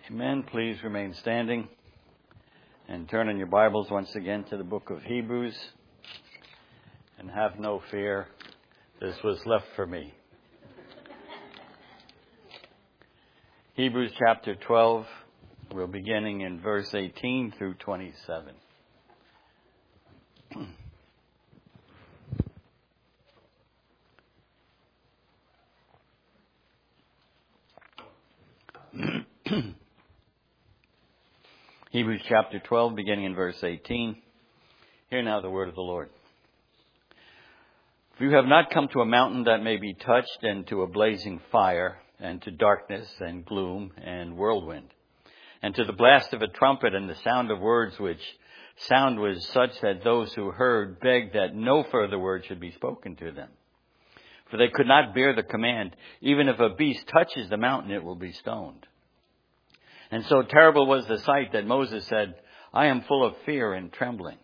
Amen. Please remain standing and turn in your Bibles once again to the book of Hebrews. And have no fear, this was left for me. Hebrews chapter 12, we're beginning in verse 18 through 27. Hebrews chapter 12, beginning in verse 18. Hear now the word of the Lord. For you have not come to a mountain that may be touched, and to a blazing fire, and to darkness and gloom and whirlwind, and to the blast of a trumpet and the sound of words, which sound was such that those who heard begged that no further word should be spoken to them. For they could not bear the command, even if a beast touches the mountain, it will be stoned. And so terrible was the sight that Moses said, I am full of fear and trembling.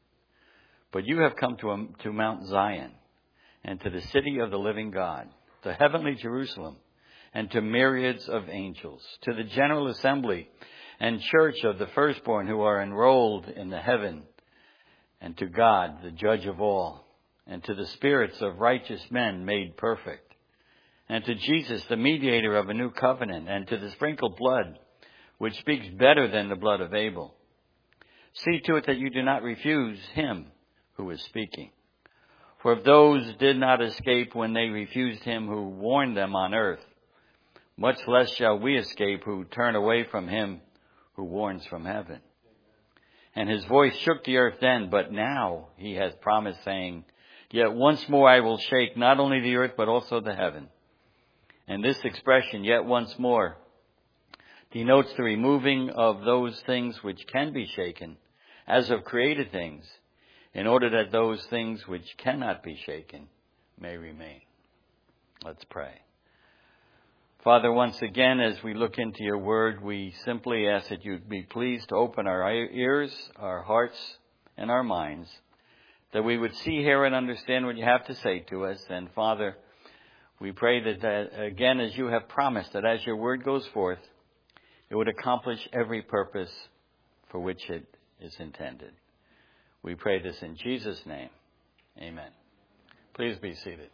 But you have come to Mount Zion, and to the city of the living God, to heavenly Jerusalem, and to myriads of angels, to the general assembly and church of the firstborn who are enrolled in the heaven, and to God, the judge of all, and to the spirits of righteous men made perfect, and to Jesus, the mediator of a new covenant, and to the sprinkled blood, which speaks better than the blood of Abel. See to it that you do not refuse him who is speaking. For if those did not escape when they refused him who warned them on earth, much less shall we escape who turn away from him who warns from heaven. And his voice shook the earth then, but now he has promised, saying, Yet once more I will shake not only the earth but also the heaven. And this expression, yet once more, denotes the removing of those things which can be shaken, as of created things, in order that those things which cannot be shaken may remain. Let's pray. Father, once again, as we look into your word, we simply ask that you'd be pleased to open our ears, our hearts, and our minds, that we would see, hear, and understand what you have to say to us. And Father, we pray that again, as you have promised, that as your word goes forth, it would accomplish every purpose for which it is intended. We pray this in Jesus' name. Amen. Please be seated.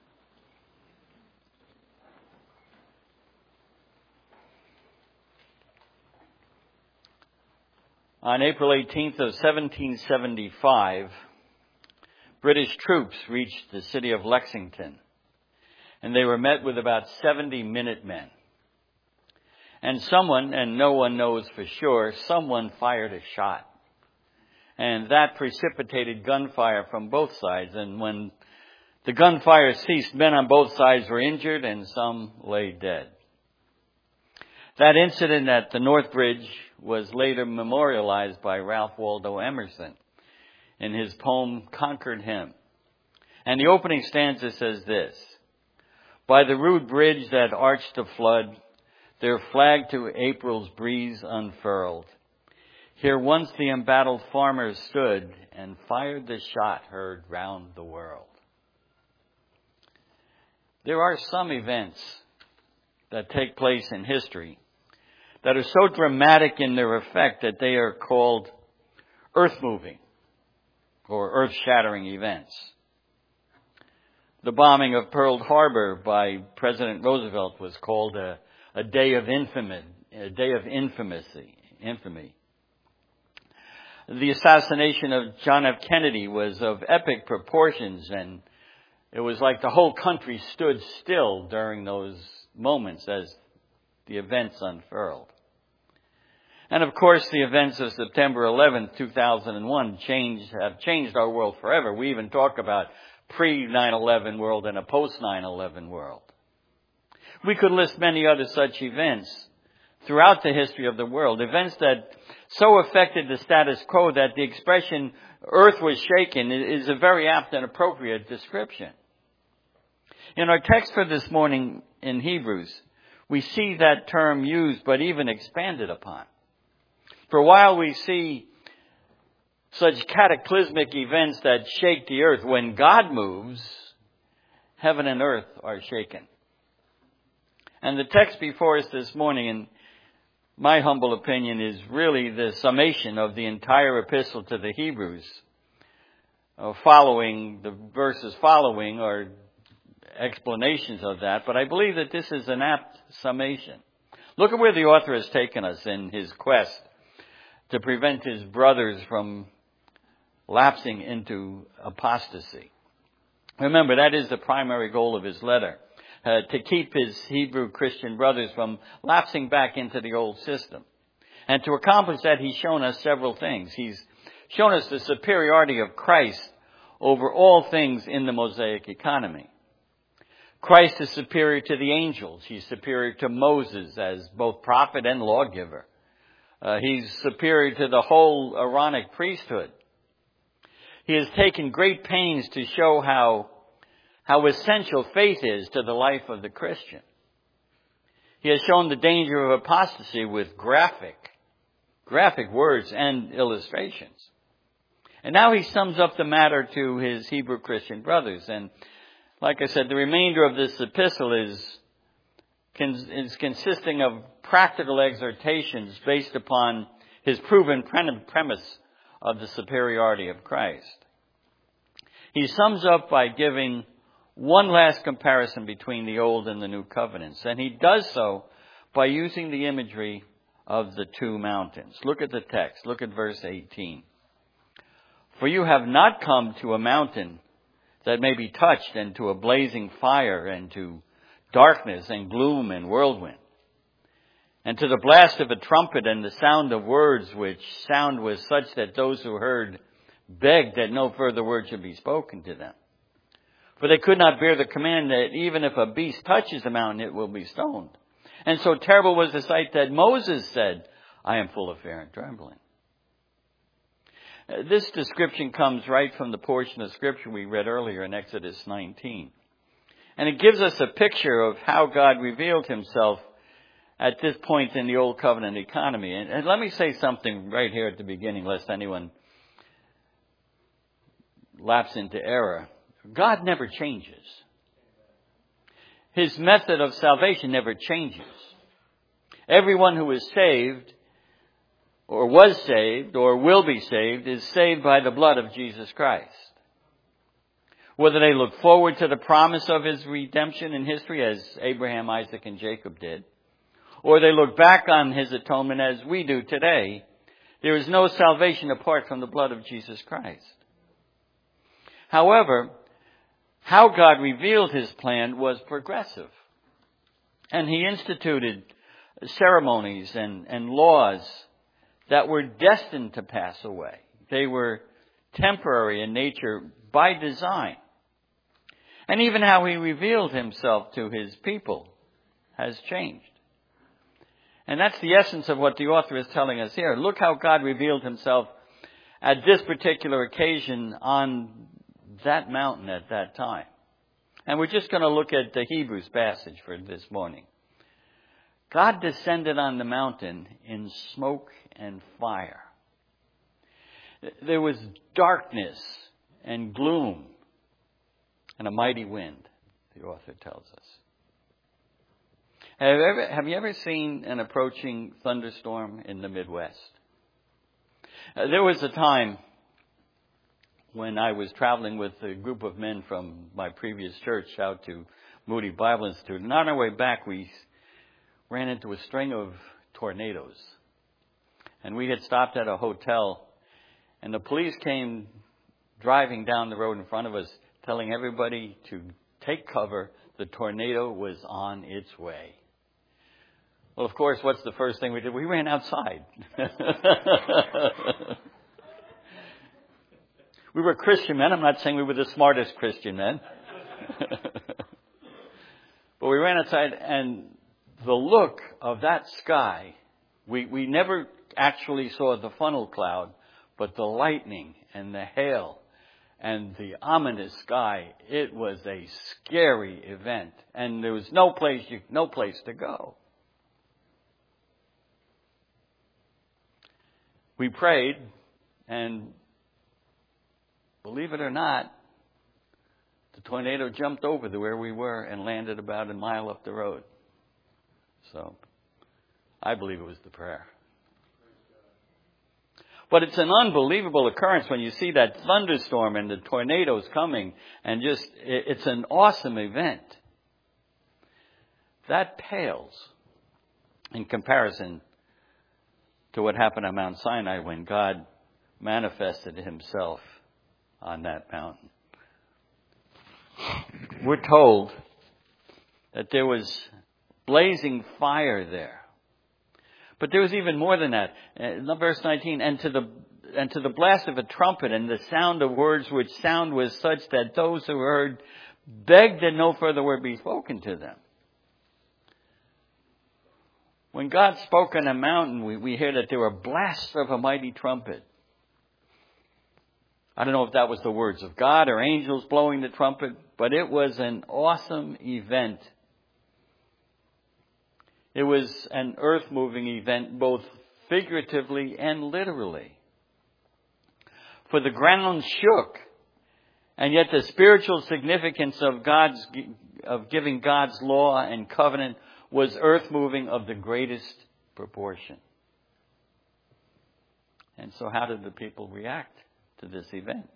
On April 18th of 1775, British troops reached the city of Lexington, and they were met with about 70 Minutemen. And someone, and no one knows for sure, someone fired a shot. And that precipitated gunfire from both sides. And when the gunfire ceased, men on both sides were injured and some lay dead. That incident at the North Bridge was later memorialized by Ralph Waldo Emerson in his poem, Concord Hymn. And the opening stanza says this: By the rude bridge that arched the flood, their flag to April's breeze unfurled. Here once the embattled farmers stood, and fired the shot heard round the world. There are some events that take place in history that are so dramatic in their effect that they are called earth-moving or earth-shattering events. The bombing of Pearl Harbor by President Roosevelt was called a day of infamy. The assassination of John F. Kennedy was of epic proportions, and it was like the whole country stood still during those moments as the events unfurled. And of course, the events of September 11th, 2001 have changed our world forever. We even talk about pre-9/11 world and a post-9/11 world. We could list many other such events throughout the history of the world, events that so affected the status quo that the expression earth was shaken is a very apt and appropriate description. In our text for this morning in Hebrews, we see that term used but even expanded upon. For while we see such cataclysmic events that shake the earth, when God moves, heaven and earth are shaken. And the text before us this morning in my humble opinion, is really the summation of the entire epistle to the Hebrews. Following the verses following are explanations of that, but I believe that this is an apt summation. Look at where the author has taken us in his quest to prevent his brothers from lapsing into apostasy. Remember, that is the primary goal of his letter, to keep his Hebrew Christian brothers from lapsing back into the old system. And to accomplish that, he's shown us several things. He's shown us the superiority of Christ over all things in the Mosaic economy. Christ is superior to the angels. He's superior to Moses as both prophet and lawgiver. He's superior to the whole Aaronic priesthood. He has taken great pains to show how essential faith is to the life of the Christian. He has shown the danger of apostasy with graphic words and illustrations. And now he sums up the matter to his Hebrew Christian brothers. And like I said, the remainder of this epistle is consisting of practical exhortations based upon his proven premise of the superiority of Christ. He sums up by giving one last comparison between the old and the new covenants. And he does so by using the imagery of the two mountains. Look at the text. Look at verse 18. For you have not come to a mountain that may be touched, and to a blazing fire, and to darkness and gloom and whirlwind, and to the blast of a trumpet and the sound of words, which sound was such that those who heard begged that no further word should be spoken to them. For they could not bear the command that even if a beast touches the mountain, it will be stoned. And so terrible was the sight that Moses said, I am full of fear and trembling. This description comes right from the portion of Scripture we read earlier in Exodus 19. And it gives us a picture of how God revealed himself at this point in the Old Covenant economy. And let me say something right here at the beginning, lest anyone lapse into error. God never changes. His method of salvation never changes. Everyone who is saved, or was saved, or will be saved, is saved by the blood of Jesus Christ. Whether they look forward to the promise of his redemption in history, as Abraham, Isaac, and Jacob did, or they look back on his atonement as we do today, there is no salvation apart from the blood of Jesus Christ. However, how God revealed his plan was progressive. And he instituted ceremonies and laws that were destined to pass away. They were temporary in nature by design. And even how he revealed himself to his people has changed. And that's the essence of what the author is telling us here. Look how God revealed himself at this particular occasion on that mountain at that time. And we're just going to look at the Hebrews passage for this morning. God descended on the mountain in smoke and fire. There was darkness and gloom and a mighty wind, the author tells us. Have you ever seen an approaching thunderstorm in the Midwest? There was a time when I was traveling with a group of men from my previous church out to Moody Bible Institute. And on our way back, we ran into a string of tornadoes. And we had stopped at a hotel, and the police came driving down the road in front of us, telling everybody to take cover. The tornado was on its way. Well, of course, what's the first thing we did? We ran outside. We were Christian men. I'm not saying we were the smartest Christian men. But we ran outside, and the look of that sky, we never actually saw the funnel cloud, but the lightning and the hail and the ominous sky, it was a scary event. And there was no place to go. We prayed, and believe it or not, the tornado jumped over to where we were and landed about a mile up the road. So I believe it was the prayer. But it's an unbelievable occurrence when you see that thunderstorm and the tornadoes coming, and it's an awesome event. That pales in comparison to what happened on Mount Sinai when God manifested himself on that mountain. We're told that there was blazing fire there. But there was even more than that. Verse 19, and to the blast of a trumpet and the sound of words, which sound was such that those who heard begged that no further word be spoken to them. When God spoke on a mountain, we hear that there were blasts of a mighty trumpet. I don't know if that was the words of God or angels blowing the trumpet, but it was an awesome event. It was an earth-moving event, both figuratively and literally. For the ground shook, and yet the spiritual significance of giving God's law and covenant was earth-moving of the greatest proportion. And so how did the people react to this event?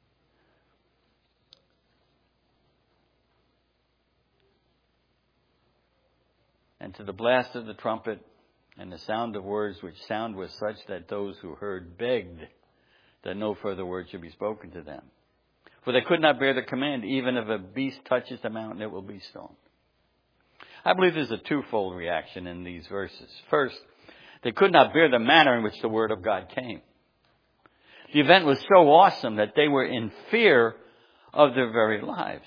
And to the blast of the trumpet and the sound of words, which sound was such that those who heard begged that no further word should be spoken to them. For they could not bear the command, even if a beast touches the mountain, it will be stoned. I believe there's a twofold reaction in these verses. First, they could not bear the manner in which the word of God came. The event was so awesome that they were in fear of their very lives.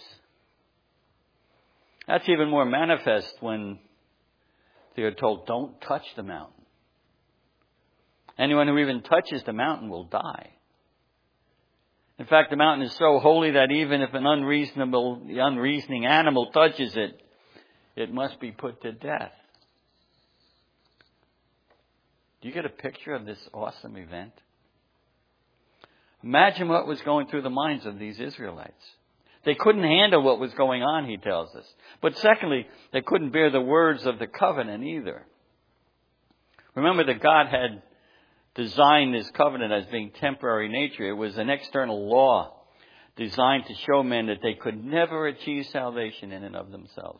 That's even more manifest when they are told, don't touch the mountain. Anyone who even touches the mountain will die. In fact, the mountain is so holy that even if an unreasoning animal touches it, it must be put to death. Do you get a picture of this awesome event? Imagine what was going through the minds of these Israelites. They couldn't handle what was going on, he tells us. But secondly, they couldn't bear the words of the covenant either. Remember that God had designed this covenant as being temporary nature. It was an external law designed to show men that they could never achieve salvation in and of themselves.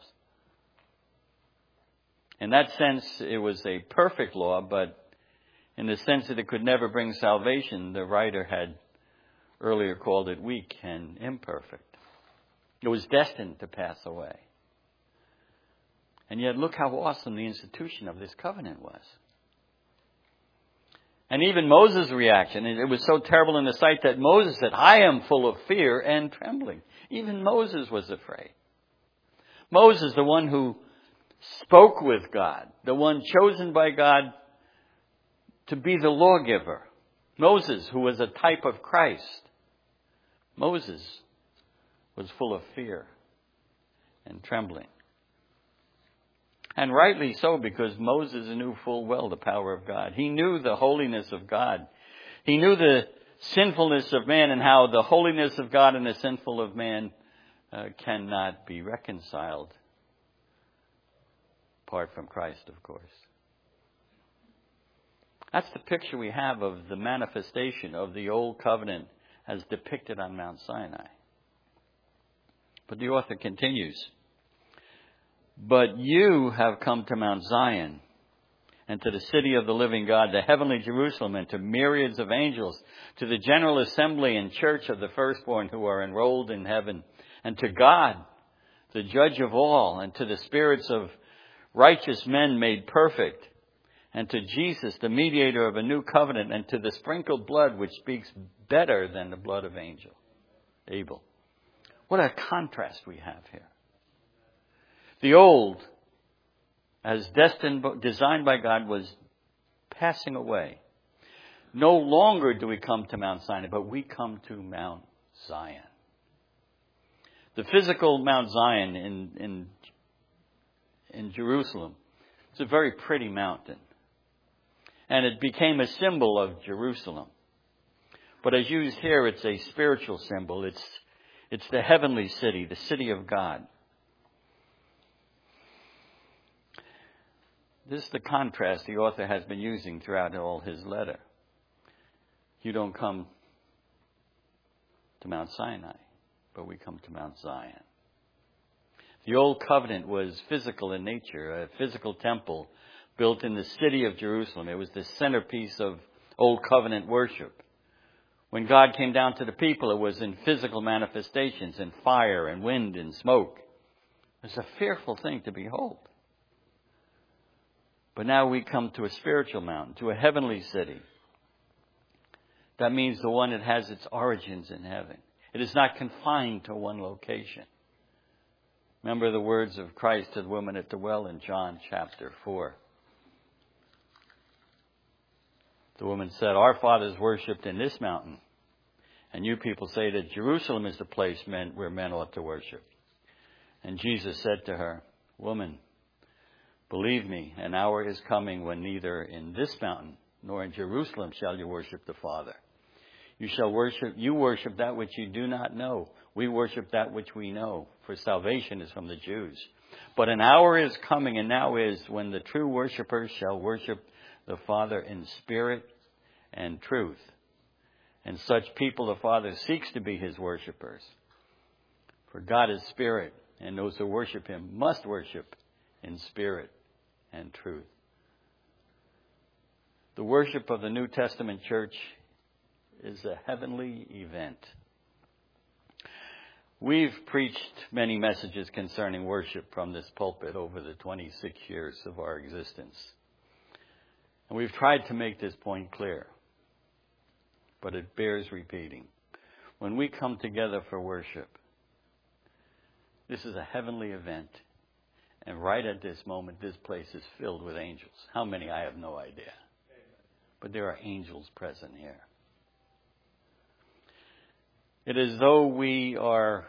In that sense, it was a perfect law, but in the sense that it could never bring salvation, the writer had earlier called it weak and imperfect. It was destined to pass away. And yet look how awesome the institution of this covenant was. And even Moses' reaction, it was so terrible in the sight that Moses said, I am full of fear and trembling. Even Moses was afraid. Moses, the one who spoke with God, the one chosen by God to be the lawgiver. Moses, who was a type of Christ. Moses was full of fear and trembling. And rightly so, because Moses knew full well the power of God. He knew the holiness of God. He knew the sinfulness of man and how the holiness of God and the sinful of man cannot be reconciled apart from Christ, of course. That's the picture we have of the manifestation of the old covenant as depicted on Mount Sinai. But the author continues, but you have come to Mount Zion and to the city of the living God, the heavenly Jerusalem, and to myriads of angels, to the general assembly and church of the firstborn who are enrolled in heaven, and to God, the judge of all, and to the spirits of righteous men made perfect, and to Jesus, the mediator of a new covenant, and to the sprinkled blood which speaks better than the blood of Abel. What a contrast we have here. The old, as designed by God, was passing away. No longer do we come to Mount Sinai, but we come to Mount Zion. The physical Mount Zion in Jerusalem, it's a very pretty mountain. And it became a symbol of Jerusalem. But as used here, it's a spiritual symbol. It's the heavenly city, the city of God. this is the contrast the author has been using throughout all his letter. You don't come to Mount Sinai, but we come to Mount Zion. The Old Covenant was physical in nature, a physical temple built in the city of Jerusalem. It was the centerpiece of Old Covenant worship. When God came down to the people, it was in physical manifestations, in fire and wind and smoke. It's a fearful thing to behold. But now we come to a spiritual mountain, to a heavenly city. That means the one that has its origins in heaven. It is not confined to one location. Remember the words of Christ to the woman at the well in John chapter 4. The woman said, "Our fathers worshipped in this mountain, and you people say that Jerusalem is the place where men ought to worship." And Jesus said to her, "Woman, believe me, an hour is coming when neither in this mountain nor in Jerusalem shall you worship the Father. You worship that which you do not know. We worship that which we know, for salvation is from the Jews. But an hour is coming, and now is, when the true worshipers shall worship the Father in spirit and truth. And such people the Father seeks to be his worshipers. For God is spirit, and those who worship him must worship in spirit and truth." The worship of the New Testament church is a heavenly event. We've preached many messages concerning worship from this pulpit over the 26 years of our existence. And we've tried to make this point clear, but it bears repeating. When we come together for worship, this is a heavenly event. And right at this moment, this place is filled with angels. How many, I have no idea. But there are angels present here. It is as though we are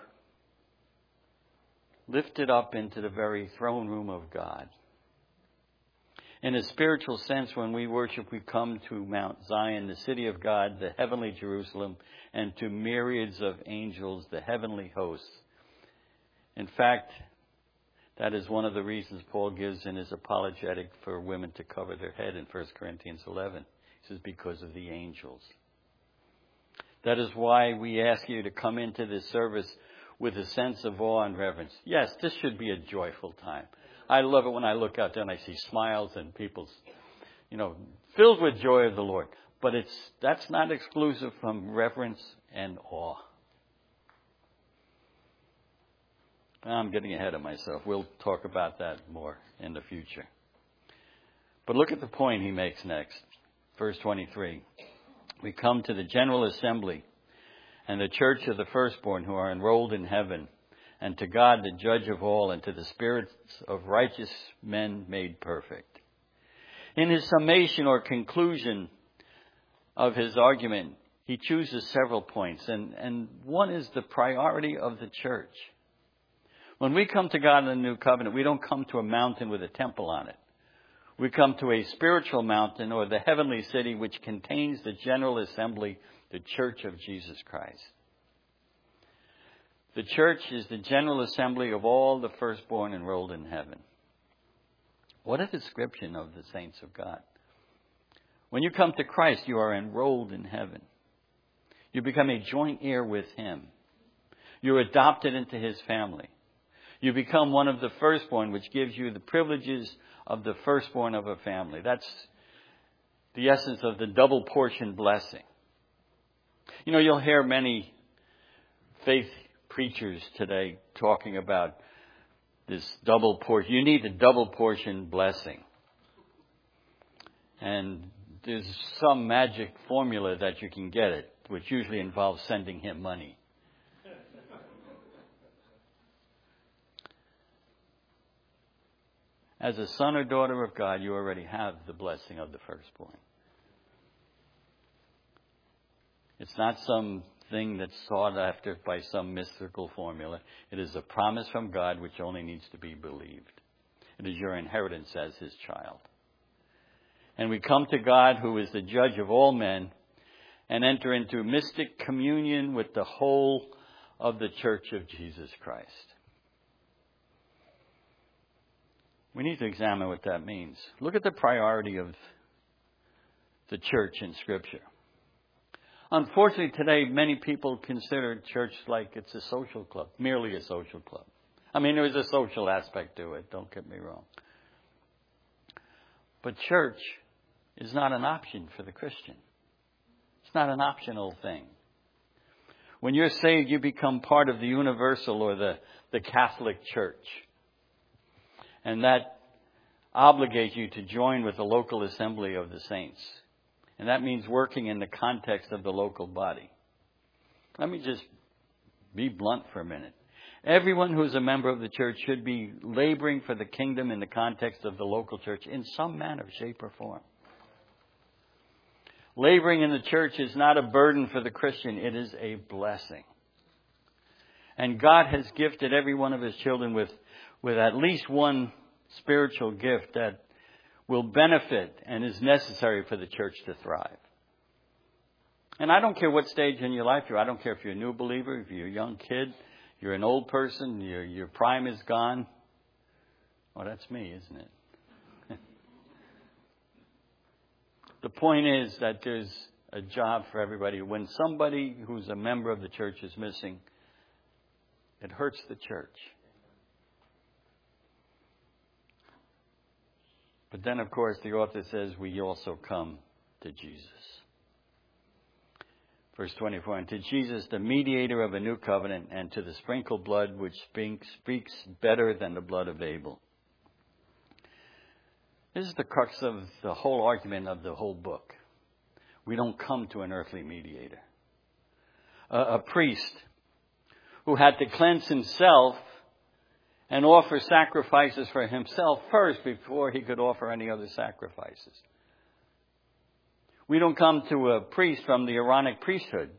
lifted up into the very throne room of God. In a spiritual sense, when we worship, we come to Mount Zion, the city of God, the heavenly Jerusalem, and to myriads of angels, the heavenly hosts. In fact, that is one of the reasons Paul gives in his apologetic for women to cover their head in 1 Corinthians 11. He says, because of the angels. That is why we ask you to come into this service with a sense of awe and reverence. Yes, this should be a joyful time. I love it when I look out there and I see smiles and people, filled with joy of the Lord. But that's not exclusive from reverence and awe. I'm getting ahead of myself. We'll talk about that more in the future. But look at the point he makes next. Verse 23. We come to the general assembly and the church of the firstborn who are enrolled in heaven, and to God, the judge of all, and to the spirits of righteous men made perfect. In his summation or conclusion of his argument, he chooses several points, and one is the priority of the church. When we come to God in the new covenant, we don't come to a mountain with a temple on it. We come to a spiritual mountain, or the heavenly city, which contains the general assembly, the church of Jesus Christ. The church is the general assembly of all the firstborn enrolled in heaven. What a description of the saints of God. When you come to Christ, you are enrolled in heaven. You become a joint heir with him. You're adopted into his family. You become one of the firstborn, which gives you the privileges of the firstborn of a family. That's the essence of the double portion blessing. You'll hear many faith preachers today talking about this double portion. You need the double portion blessing. And there's some magic formula that you can get it, which usually involves sending him money. As a son or daughter of God, you already have the blessing of the firstborn. It's not something that's sought after by some mystical formula. It is a promise from God which only needs to be believed. It is your inheritance as his child. And we come to God, who is the judge of all men, and enter into mystic communion with the whole of the church of Jesus Christ. We need to examine what that means. Look at the priority of the church in Scripture. Unfortunately, today, many people consider church like it's a social club, merely a social club. I mean, there's a social aspect to it, don't get me wrong. But church is not an option for the Christian. It's not an optional thing. When you're saved, you become part of the universal or the Catholic Church. And that obligates you to join with the local assembly of the saints. And that means working in the context of the local body. Let me just be blunt for a minute. Everyone who is a member of the church should be laboring for the kingdom in the context of the local church in some manner, shape, or form. Laboring in the church is not a burden for the Christian. It is a blessing. And God has gifted every one of His children with at least one spiritual gift that will benefit and is necessary for the church to thrive. And I don't care what stage in your life you're. I don't care if you're a new believer, if you're a young kid, you're an old person, your prime is gone. Well, that's me, isn't it? The point is that there's a job for everybody. When somebody who's a member of the church is missing, it hurts the church. But then, of course, the author says we also come to Jesus. Verse 24, and to Jesus, the mediator of a new covenant, and to the sprinkled blood which speaks better than the blood of Abel. This is the crux of the whole argument of the whole book. We don't come to an earthly mediator. A priest who had to cleanse himself and offer sacrifices for himself first before he could offer any other sacrifices. We don't come to a priest from the Aaronic priesthood.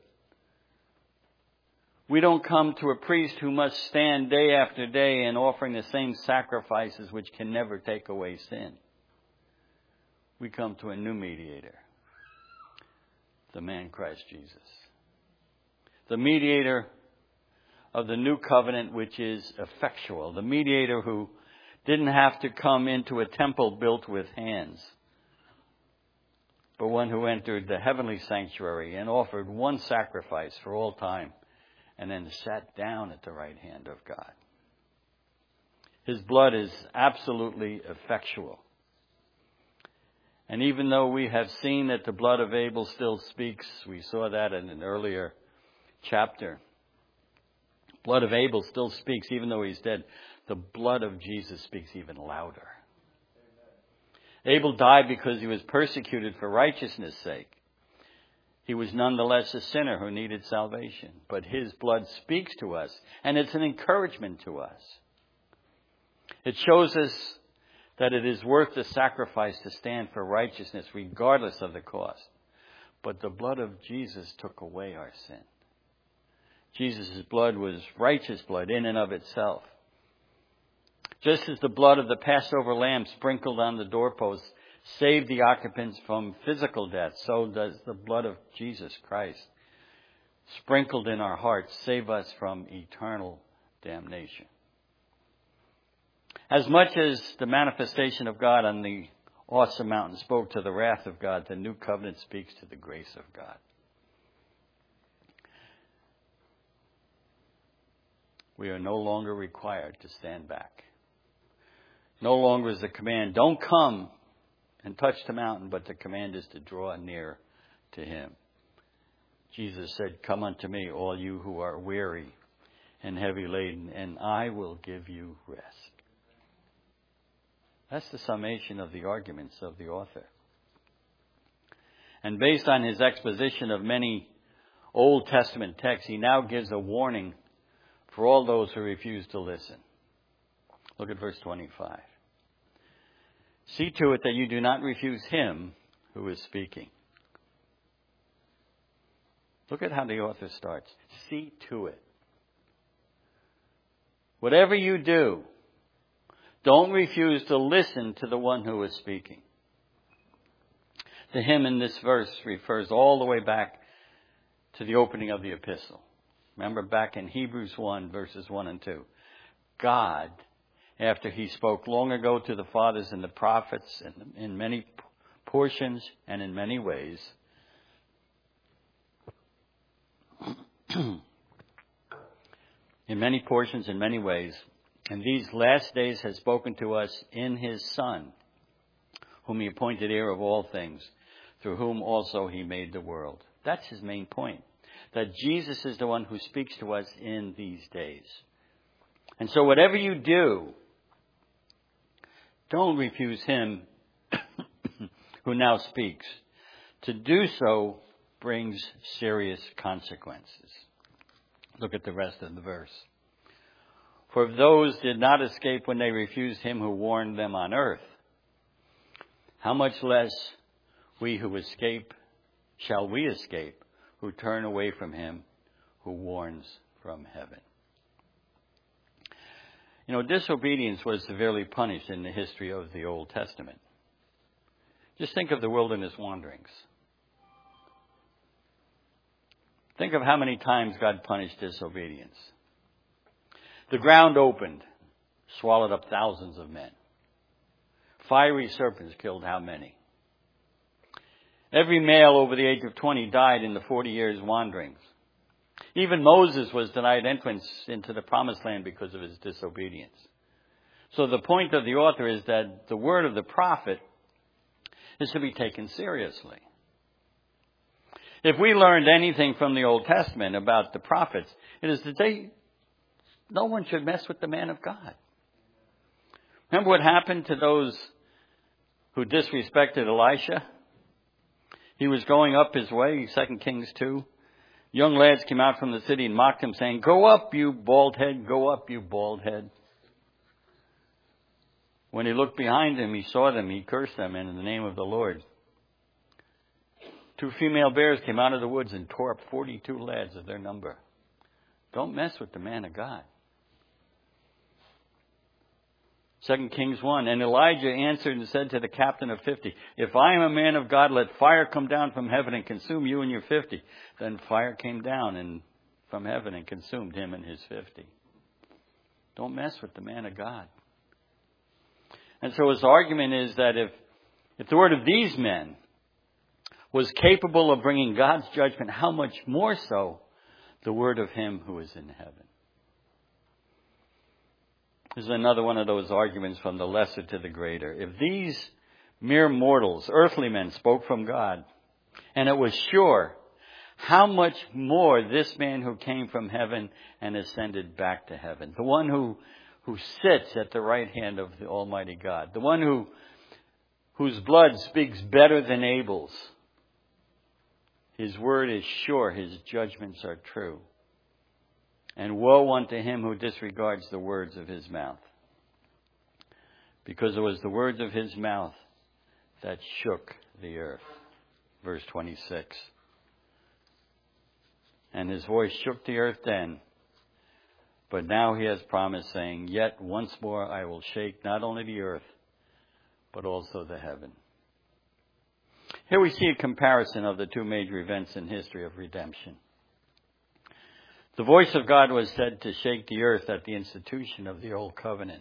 We don't come to a priest who must stand day after day in offering the same sacrifices which can never take away sin. We come to a new mediator, the man Christ Jesus. The mediator of the new covenant which is effectual. The mediator who didn't have to come into a temple built with hands, but one who entered the heavenly sanctuary and offered one sacrifice for all time and then sat down at the right hand of God. His blood is absolutely effectual. And even though we have seen that the blood of Abel still speaks, we saw that in an earlier chapter. Blood of Abel still speaks even though he's dead. The blood of Jesus speaks even louder. Abel died because he was persecuted for righteousness' sake. He was nonetheless a sinner who needed salvation. But his blood speaks to us, and it's an encouragement to us. It shows us that it is worth the sacrifice to stand for righteousness regardless of the cost. But the blood of Jesus took away our sin. Jesus' blood was righteous blood in and of itself. Just as the blood of the Passover lamb sprinkled on the doorposts saved the occupants from physical death, so does the blood of Jesus Christ, sprinkled in our hearts, save us from eternal damnation. As much as the manifestation of God on the awesome mountain spoke to the wrath of God, the new covenant speaks to the grace of God. We are no longer required to stand back. No longer is the command, don't come and touch the mountain, but the command is to draw near to Him. Jesus said, come unto me, all you who are weary and heavy laden, and I will give you rest. That's the summation of the arguments of the author. And based on his exposition of many Old Testament texts, he now gives a warning for all those who refuse to listen. Look at verse 25. See to it that you do not refuse him who is speaking. Look at how the author starts. See to it. Whatever you do, don't refuse to listen to the one who is speaking. The him in this verse refers all the way back to the opening of the epistle. Remember back in Hebrews 1, verses 1 and 2. God after he spoke long ago to the fathers and the prophets in many portions and in many ways. In many portions, in many ways. And these last days has spoken to us in his Son, whom he appointed heir of all things, through whom also he made the world. That's his main point, that Jesus is the one who speaks to us in these days. And so whatever you do, don't refuse him who now speaks. To do so brings serious consequences. Look at the rest of the verse. For if those did not escape when they refused him who warned them on earth, how much less we who escape shall we escape who turn away from him who warns from heaven. You know, disobedience was severely punished in the history of the Old Testament. Just think of the wilderness wanderings. Think of how many times God punished disobedience. The ground opened, swallowed up thousands of men. Fiery serpents killed how many? Every male over the age of 20 died in the 40 years wanderings. Even Moses was denied entrance into the promised land because of his disobedience. So the point of the author is that the word of the prophet is to be taken seriously. If we learned anything from the Old Testament about the prophets, it is that no one should mess with the man of God. Remember what happened to those who disrespected Elisha? He was going up his way, 2 Kings 2. Young lads came out from the city and mocked him, saying, "Go up, you bald head, go up, you bald head." When he looked behind him, he saw them, he cursed them in the name of the Lord. 2 female bears came out of the woods and tore up 42 lads of their number. Don't mess with the man of God. 2 Kings 1, and Elijah answered and said to the captain of 50, "If I am a man of God, let fire come down from heaven and consume you and your 50. Then fire came down from heaven and consumed him and his 50. Don't mess with the man of God. And so his argument is that if the word of these men was capable of bringing God's judgment, how much more so the word of him who is in heaven. This is another one of those arguments from the lesser to the greater. If these mere mortals, earthly men, spoke from God, and it was sure, how much more this man who came from heaven and ascended back to heaven, the one who sits at the right hand of the Almighty God, the one whose blood speaks better than Abel's. His word is sure, his judgments are true. And woe unto him who disregards the words of his mouth. Because it was the words of his mouth that shook the earth. Verse 26. And his voice shook the earth then, but now he has promised, saying, "Yet once more I will shake not only the earth, but also the heaven." Here we see a comparison of the two major events in history of redemption. The voice of God was said to shake the earth at the institution of the Old Covenant.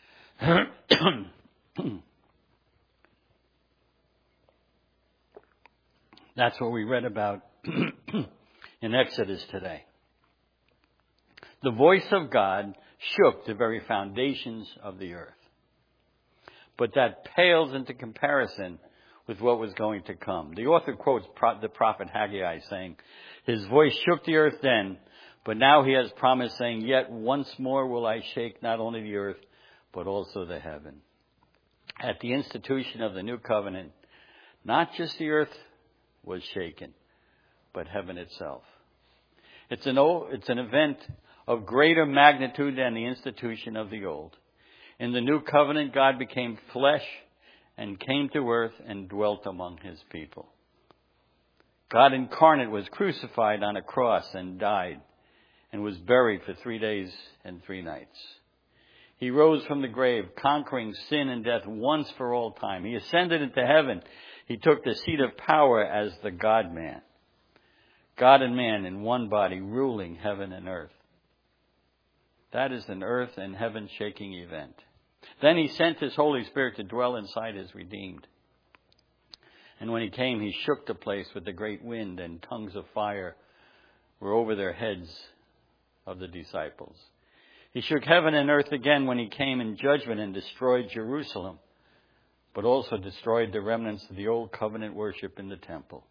That's what we read about in Exodus today. The voice of God shook the very foundations of the earth. But that pales into comparison with what was going to come. The author quotes the prophet Haggai saying, "His voice shook the earth then, but now he has promised, saying, yet once more will I shake not only the earth, but also the heaven." At the institution of the new covenant, not just the earth was shaken, but heaven itself. It's an event of greater magnitude than the institution of the old. In the new covenant, God became flesh and came to earth and dwelt among his people. God incarnate was crucified on a cross and died and was buried for 3 days and 3 nights. He rose from the grave, conquering sin and death once for all time. He ascended into heaven. He took the seat of power as the God-man. God and man in one body, ruling heaven and earth. That is an earth and heaven shaking event. Then he sent his Holy Spirit to dwell inside his redeemed. And when he came, he shook the place with the great wind, and tongues of fire were over their heads of the disciples. He shook heaven and earth again when he came in judgment and destroyed Jerusalem, but also destroyed the remnants of the old covenant worship in the temple.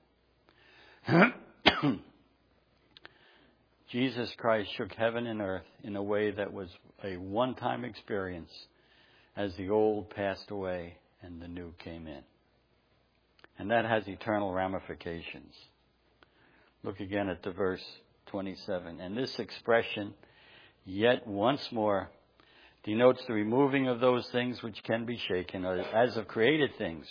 Jesus Christ shook heaven and earth in a way that was a one-time experience as the old passed away and the new came in. And that has eternal ramifications. Look again at the verse 27. And this expression, yet once more, denotes the removing of those things which can be shaken, or as of created things,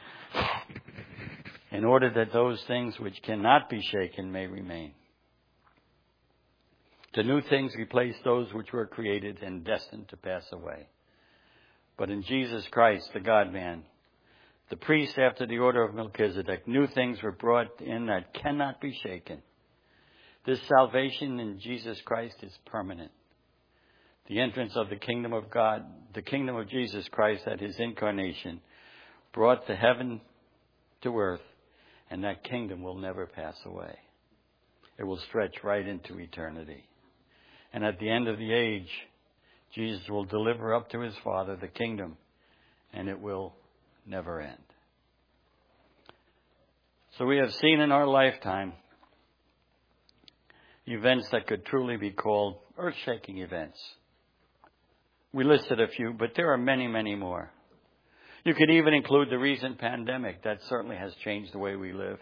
in order that those things which cannot be shaken may remain. The new things replace those which were created and destined to pass away. But in Jesus Christ, the God-man, the priest after the order of Melchizedek, new things were brought in that cannot be shaken. This salvation in Jesus Christ is permanent. The entrance of the kingdom of God, the kingdom of Jesus Christ at his incarnation, brought the heaven to earth, and that kingdom will never pass away. It will stretch right into eternity. And at the end of the age, Jesus will deliver up to his Father the kingdom, and it will never end. So we have seen in our lifetime events that could truly be called earth-shaking events. We listed a few, but there are many, many more. You could even include the recent pandemic. That certainly has changed the way we live.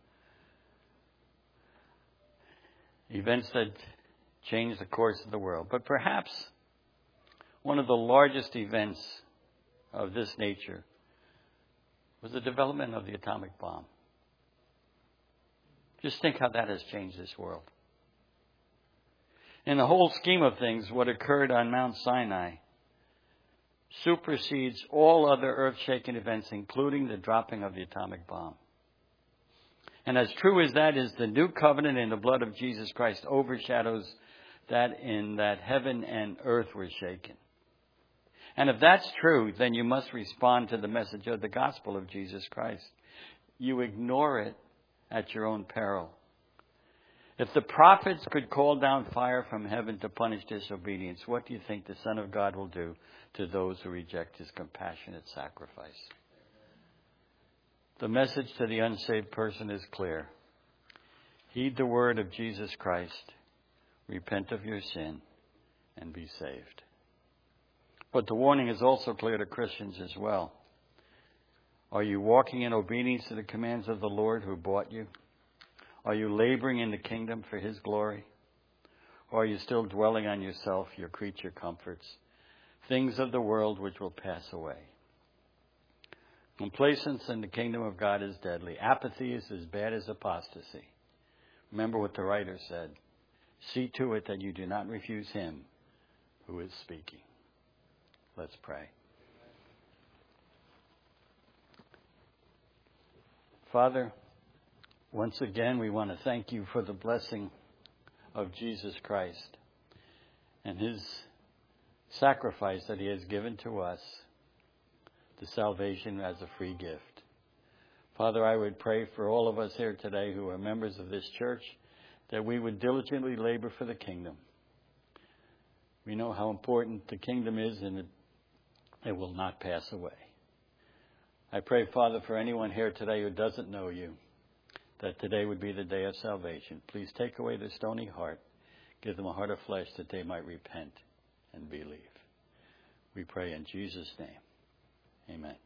Events that changed the course of the world. But perhaps one of the largest events of this nature was the development of the atomic bomb. Just think how that has changed this world. In the whole scheme of things, what occurred on Mount Sinai supersedes all other earth-shaking events, including the dropping of the atomic bomb. And as true as that is, the new covenant in the blood of Jesus Christ overshadows that in that heaven and earth were shaken. And if that's true, then you must respond to the message of the gospel of Jesus Christ. You ignore it at your own peril. If the prophets could call down fire from heaven to punish disobedience, what do you think the Son of God will do to those who reject his compassionate sacrifice? The message to the unsaved person is clear. Heed the word of Jesus Christ. Repent of your sin and be saved. But the warning is also clear to Christians as well. Are you walking in obedience to the commands of the Lord who bought you? Are you laboring in the kingdom for his glory? Or are you still dwelling on yourself, your creature comforts, things of the world which will pass away? Complacence in the kingdom of God is deadly. Apathy is as bad as apostasy. Remember what the writer said. See to it that you do not refuse him who is speaking. Let's pray. Father, once again we want to thank you for the blessing of Jesus Christ and his sacrifice that he has given to us, the salvation as a free gift. Father, I would pray for all of us here today who are members of this church that we would diligently labor for the kingdom. We know how important the kingdom is, and it will not pass away. I pray, Father, for anyone here today who doesn't know you, that today would be the day of salvation. Please take away the stony heart. Give them a heart of flesh that they might repent and believe. We pray in Jesus' name. Amen.